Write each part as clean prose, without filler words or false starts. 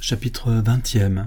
Chapitre 20.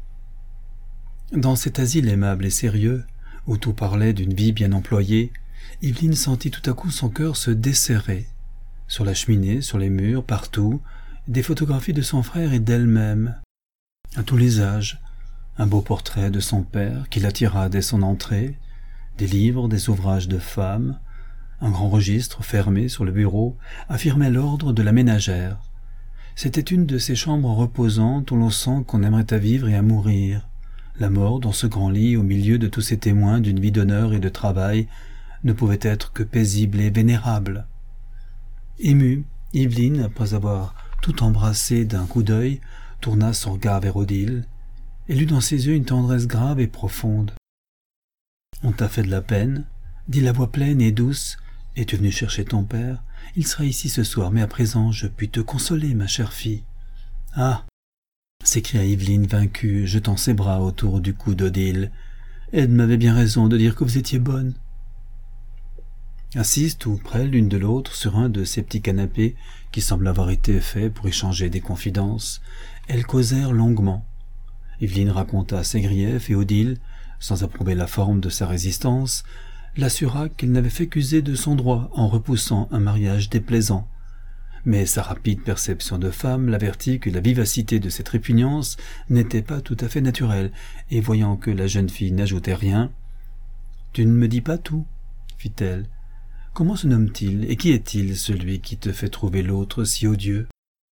Dans cet asile aimable et sérieux, où tout parlait d'une vie bien employée, Yveline sentit tout à coup son cœur se desserrer. Sur la cheminée, sur les murs, partout, des photographies de son frère et d'elle-même. À tous les âges, un beau portrait de son père qui l'attira dès son entrée, des livres, des ouvrages de femmes, un grand registre fermé sur le bureau affirmait l'ordre de la ménagère. C'était une de ces chambres reposantes où l'on sent qu'on aimerait à vivre et à mourir. La mort, dans ce grand lit, au milieu de tous ces témoins d'une vie d'honneur et de travail, ne pouvait être que paisible et vénérable. Émue, Yveline, après avoir tout embrassé d'un coup d'œil, tourna son regard vers Odile. Elle eut dans ses yeux une tendresse grave et profonde. « On t'a fait de la peine, » dit la voix pleine et douce. « Es-tu venue chercher ton père ? Il sera ici ce soir, mais à présent je puis te consoler, ma chère fille. »« Ah !» s'écria Yveline vaincue, jetant ses bras autour du cou d'Odile. « Ed m'avait bien raison de dire que vous étiez bonne. » Assises tout près l'une de l'autre sur un de ces petits canapés qui semblent avoir été faits pour échanger des confidences, elles causèrent longuement. Yveline raconta ses griefs et Odile, sans approuver la forme de sa résistance, l'assura qu'elle n'avait fait qu'user de son droit en repoussant un mariage déplaisant. Mais sa rapide perception de femme l'avertit que la vivacité de cette répugnance n'était pas tout à fait naturelle, et voyant que la jeune fille n'ajoutait rien, « Tu ne me dis pas tout, » fit-elle. « Comment se nomme-t-il, et qui est-il, celui qui te fait trouver l'autre si odieux ?»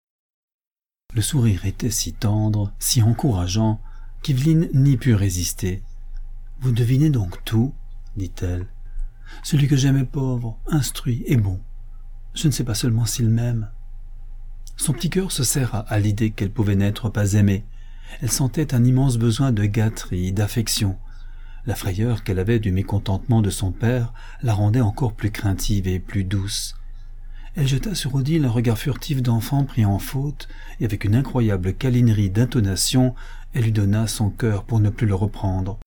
Le sourire était si tendre, si encourageant, qu'Yveline n'y put résister. « Vous devinez donc tout ?» dit-elle. « Celui que j'aime est pauvre, instruit et bon. Je ne sais pas seulement s'il m'aime. » Son petit cœur se serra à l'idée qu'elle pouvait n'être pas aimée. Elle sentait un immense besoin de gâterie, d'affection. La frayeur qu'elle avait du mécontentement de son père la rendait encore plus craintive et plus douce. Elle jeta sur Odile un regard furtif d'enfant pris en faute, et avec une incroyable câlinerie d'intonation, elle lui donna son cœur pour ne plus le reprendre.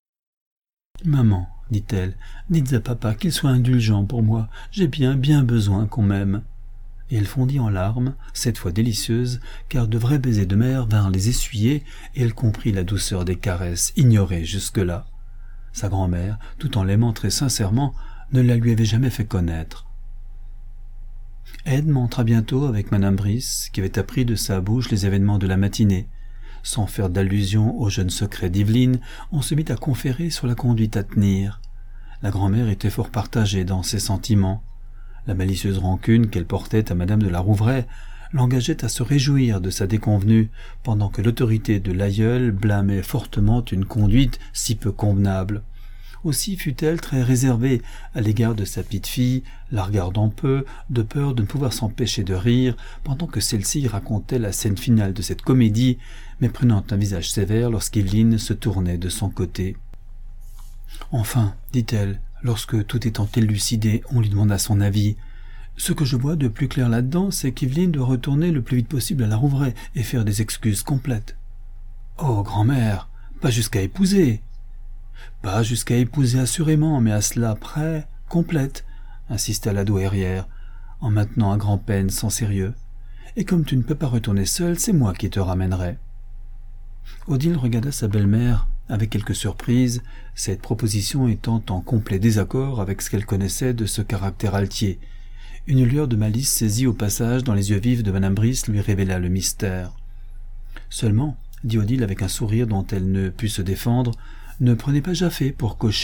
« Maman, dit-elle, dites à papa qu'il soit indulgent pour moi, j'ai bien besoin qu'on m'aime. » Et elle fondit en larmes, cette fois délicieuses, car de vrais baisers de mère vinrent les essuyer, et elle comprit la douceur des caresses, ignorées jusque-là. Sa grand-mère, tout en l'aimant très sincèrement, ne la lui avait jamais fait connaître. Ed montra bientôt avec Madame Brice, qui avait appris de sa bouche les événements de la matinée. Sans faire d'allusion au jeune secret d'Yveline, on se mit à conférer sur la conduite à tenir. La grand-mère était fort partagée dans ses sentiments. La malicieuse rancune qu'elle portait à Madame de la Rouvray l'engageait à se réjouir de sa déconvenue, pendant que l'autorité de l'aïeul blâmait fortement une conduite si peu convenable. Aussi fut-elle très réservée à l'égard de sa petite-fille, la regardant peu, de peur de ne pouvoir s'empêcher de rire, pendant que celle-ci racontait la scène finale de cette comédie, mais prenant un visage sévère lorsqu'Yveline se tournait de son côté. « Enfin, dit-elle, lorsque tout étant élucidé, on lui demanda son avis. Ce que je vois de plus clair là-dedans, c'est qu'Yveline doit retourner le plus vite possible à la Rouvray et faire des excuses complètes. »« Oh, grand-mère, pas jusqu'à épouser !»« Pas jusqu'à épouser assurément, mais à cela près, complète, » insista la douairière, en maintenant à grand-peine son sérieux. « Et comme tu ne peux pas retourner seule, c'est moi qui te ramènerai. » Odile regarda sa belle-mère avec quelque surprise, cette proposition étant en complet désaccord avec ce qu'elle connaissait de ce caractère altier. Une lueur de malice saisie au passage dans les yeux vifs de Madame Brice lui révéla le mystère. « Seulement, » dit Odile avec un sourire dont elle ne put se défendre, « ne prenez pas Jaffé pour cocher. »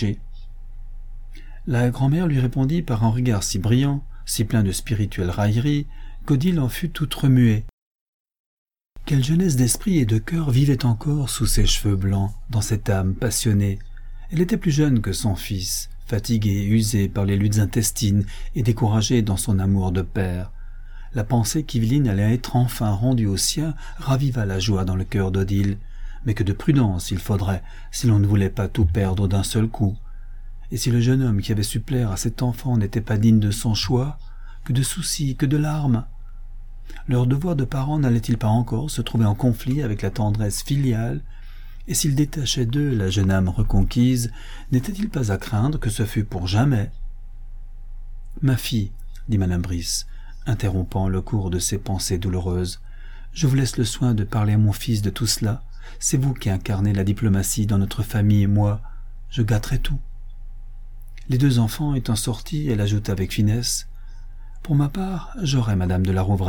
La grand-mère lui répondit par un regard si brillant, si plein de spirituelle raillerie, qu'Odile en fut toute remuée. Quelle jeunesse d'esprit et de cœur vivait encore sous ses cheveux blancs, dans cette âme passionnée. Elle était plus jeune que son fils, fatiguée, usée par les luttes intestines et découragée dans son amour de père. La pensée qu'Yveline allait être enfin rendue au sien raviva la joie dans le cœur d'Odile, mais que de prudence il faudrait si l'on ne voulait pas tout perdre d'un seul coup. Et si le jeune homme qui avait su plaire à cet enfant n'était pas digne de son choix, que de soucis, que de larmes. Leur devoir de parents n'allait-il pas encore se trouver en conflit avec la tendresse filiale, et s'il détachait d'eux la jeune âme reconquise, n'était-il pas à craindre que ce fût pour jamais? « Ma fille, dit Madame Brice, interrompant le cours de ses pensées douloureuses, je vous laisse le soin de parler à mon fils de tout cela. C'est vous qui incarnez la diplomatie dans notre famille et moi, je gâterai tout. » Les 2 enfants étant sortis, elle ajoute avec finesse: « Pour ma part, j'aurai madame de la Rouvray. »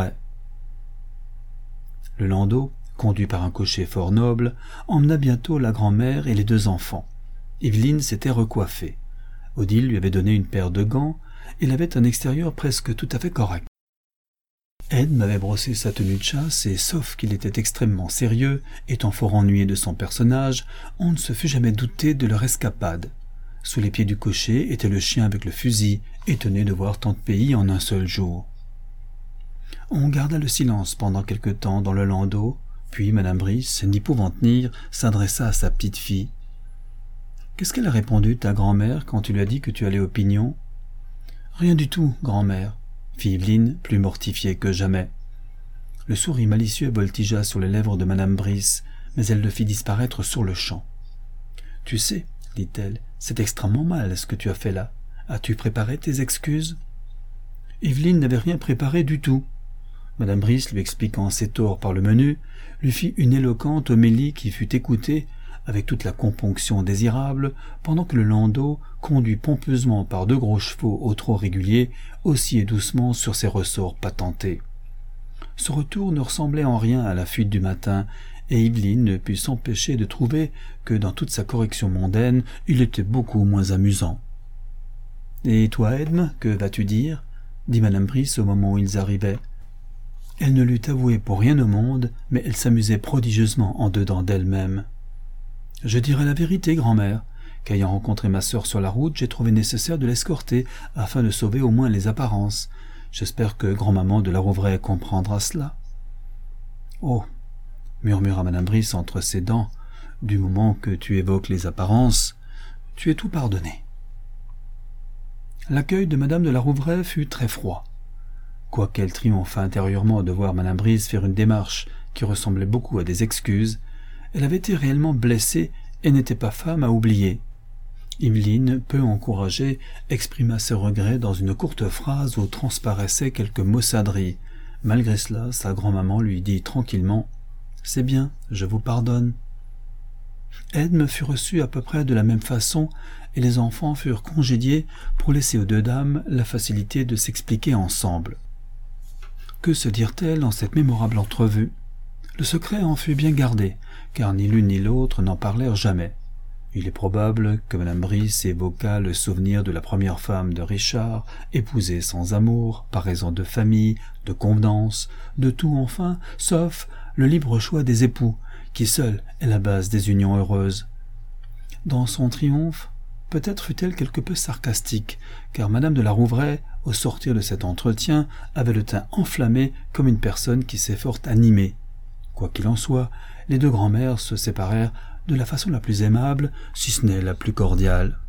Le landau, conduit par un cocher fort noble, emmena bientôt la grand-mère et les 2 enfants. Évelyne s'était recoiffée. Odile lui avait donné une paire de gants, et elle avait un extérieur presque tout à fait correct. Edme avait brossé sa tenue de chasse, et sauf qu'il était extrêmement sérieux, étant fort ennuyé de son personnage, on ne se fût jamais douté de leur escapade. Sous les pieds du cocher était le chien avec le fusil, étonné de voir tant de pays en un seul jour. On garda le silence pendant quelque temps dans le landau, puis madame Brice, n'y pouvant tenir, s'adressa à sa petite fille. « Qu'est-ce qu'elle a répondu, ta grand-mère, quand tu lui as dit que tu allais au Pignon ?»« Rien du tout, grand-mère, » fit Évelyne, plus mortifiée que jamais. Le sourire malicieux voltigea sur les lèvres de madame Brice, mais elle le fit disparaître sur-le-champ. « Tu sais, dit-elle, c'est extrêmement mal ce que tu as fait là. As-tu préparé tes excuses ?» Évelyne n'avait rien préparé du tout. Madame Brice, lui expliquant ses torts par le menu, lui fit une éloquente homélie qui fut écoutée avec toute la componction désirable, pendant que le landau, conduit pompeusement par 2 gros chevaux au trot régulier, oscillait doucement sur ses ressorts patentés. Ce retour ne ressemblait en rien à la fuite du matin, et Évelyne ne put s'empêcher de trouver que dans toute sa correction mondaine, il était beaucoup moins amusant. « Et toi, Edme, que vas-tu dire ?» dit madame Brice au moment où ils arrivaient. Elle ne l'eût avoué pour rien au monde, mais elle s'amusait prodigieusement en dedans d'elle-même. « Je dirai la vérité, grand-mère, qu'ayant rencontré ma sœur sur la route, j'ai trouvé nécessaire de l'escorter, afin de sauver au moins les apparences. J'espère que grand-maman de la Rouvray comprendra cela. »« Oh !» murmura madame Brice entre ses dents, « du moment que tu évoques les apparences, tu es tout pardonné. » L'accueil de madame de la Rouvray fut très froid. Quoiqu'elle triomphât intérieurement de voir madame Brice faire une démarche qui ressemblait beaucoup à des excuses, elle avait été réellement blessée et n'était pas femme à oublier. Évelyne, peu encouragée, exprima ses regrets dans une courte phrase où transparaissait quelque maussaderie. Malgré cela, sa grand-maman lui dit tranquillement « C'est bien, je vous pardonne. » Edme fut reçue à peu près de la même façon, et les enfants furent congédiés pour laisser aux 2 dames la facilité de s'expliquer ensemble. Que se dirent-elles en cette mémorable entrevue? Le secret en fut bien gardé, car ni l'une ni l'autre n'en parlèrent jamais. Il est probable que madame Brice évoqua le souvenir de la première femme de Richard, épousée sans amour, par raison de famille, de convenance, de tout enfin, sauf le libre choix des époux, qui seul est la base des unions heureuses. Dans son triomphe, peut-être fut-elle quelque peu sarcastique, car madame de la Rouvray, au sortir de cet entretien, avait le teint enflammé comme une personne qui s'est fort animée. Quoi qu'il en soit, les 2 grand-mères se séparèrent de la façon la plus aimable, si ce n'est la plus cordiale.